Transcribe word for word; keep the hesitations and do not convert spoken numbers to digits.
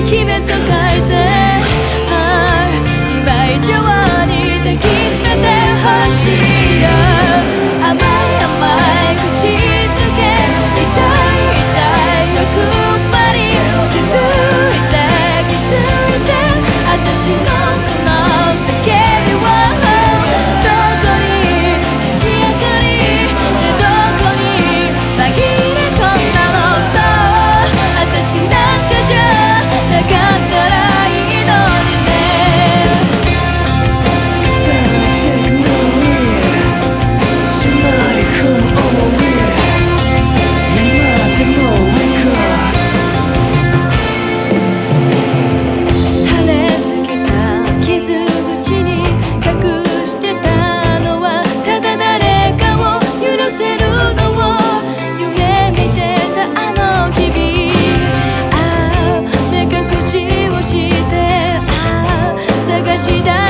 決めそう変えて、ああ今以上に抱きしめてほしいよ。甘い甘い口づけ、痛い痛い欲張り、気づいて気づいて私のこの叫びはどこに立ち上がり、でどこに紛れ込んだの。そう私なんかじゃなかったらいいのにね。 腐ってくのにしまい込む想い、今でもウェイク晴れすぎた傷口に隠してたのは、ただ誰かを許せるのを夢見てたあの日々。ああ目隠しをして、ああ探し出